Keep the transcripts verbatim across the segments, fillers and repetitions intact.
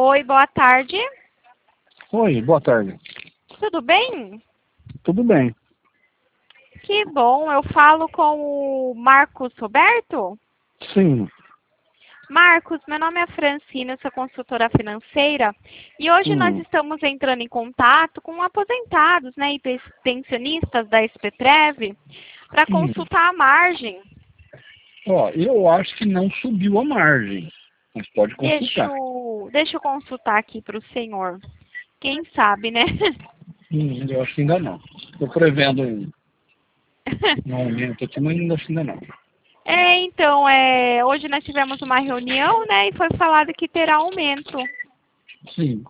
Oi, boa tarde. Oi, boa tarde. Tudo bem? Tudo bem. Que bom, eu falo com o Marcos Roberto? Sim. Marcos, meu nome é Francina, eu sou consultora financeira e hoje Hum. nós estamos entrando em contato com aposentados, né, e pensionistas da SPTrev para Hum. consultar a margem. Ó, eu acho que não subiu a margem, mas pode Deixa, consultar. eu- deixa eu consultar aqui para o senhor. Quem sabe, né? Hum, eu acho que ainda não. Estou prevendo um, um aumento aqui, mas ainda acho que ainda não. É, então, é, hoje nós tivemos uma reunião, né, e foi falado que terá aumento. Sim.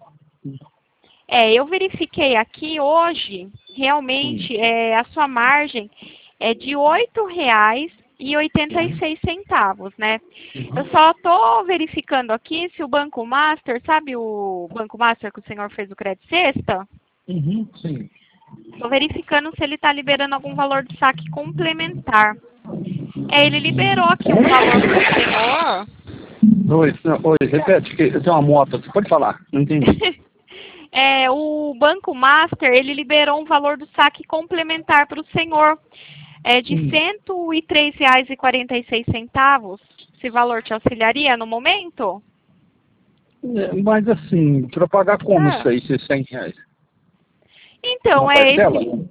É, eu verifiquei aqui hoje, realmente, Hum. é, a sua margem é de oito reais e oitenta e seis centavos, né? Eu só estou verificando aqui se o Banco Master, sabe o Banco Master que o senhor fez o crédito sexta? Uhum, sim. Estou verificando se ele está liberando algum valor de saque complementar. É, ele liberou aqui um valor para o senhor. Oi, não, oi, repete, que eu tenho uma moto aqui, pode falar, não entendi. É, o Banco Master, ele liberou um valor do saque complementar para o senhor, é, de Hum. cento e três reais e quarenta e seis centavos. Esse valor te auxiliaria no momento? É, mas assim, para pagar como Ah. isso aí, esses cem reais? Uma Então, é parcela? esse...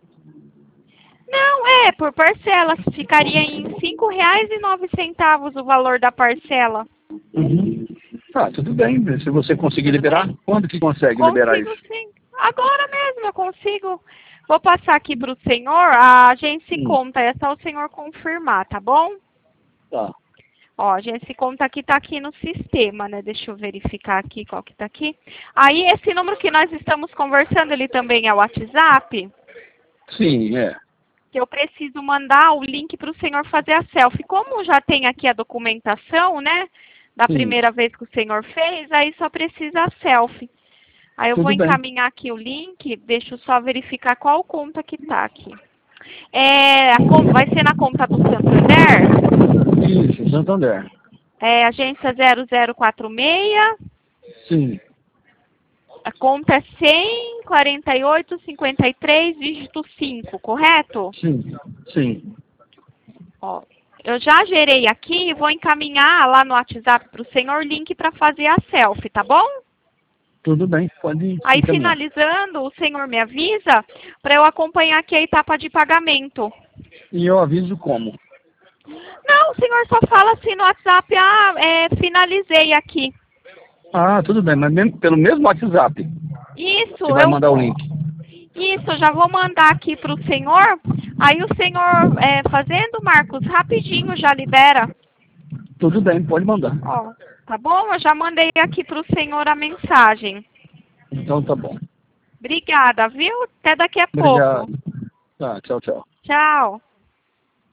Não, é, por parcelas. Ficaria em cinco reais e nove centavos o valor da parcela. Uhum. Tá, tudo bem, se você conseguir Tudo liberar, bem? quando que consegue liberar Consigo isso? sim. Agora mesmo eu consigo. Vou passar aqui para o senhor. A agência Hum. conta, é só o senhor confirmar, tá bom? Tá. Ó, a agência conta aqui tá aqui no sistema, né? Deixa eu verificar aqui qual que tá aqui. Aí esse número que nós estamos conversando, ele também é o WhatsApp, Sim, é. que eu preciso mandar o link para o senhor fazer a selfie. Como já tem aqui a documentação, né? Da Sim. primeira vez que o senhor fez, aí só precisa a selfie. Aí eu vou Tudo bem. encaminhar aqui o link, deixa eu só verificar qual conta que tá aqui. É, a con- vai ser na conta do Santander? Isso, Santander. É, agência zero zero quatro seis, Sim, a conta é cem, quarenta e oito, cinquenta e três, dígito cinco, correto? sim, sim. Ó, eu já gerei aqui e vou encaminhar lá no WhatsApp para o senhor link para fazer a selfie, tá bom? Tudo bem, pode Aí, encaminhar. finalizando, o senhor me avisa para eu acompanhar aqui a etapa de pagamento. E eu aviso como. Não, o senhor só fala assim no WhatsApp, ah, é, finalizei aqui. Ah, tudo bem, mas mesmo, pelo mesmo WhatsApp Isso, você vai eu mandar o link. isso, eu já vou mandar aqui para o senhor. Aí o senhor, é, fazendo, Marcos, rapidinho já libera. Tudo bem, pode mandar. Ó, tá bom? Eu já mandei aqui para o senhor a mensagem. Então tá bom. Obrigada, viu? Até daqui a pouco. Obrigado. Tá, tchau, tchau. Tchau.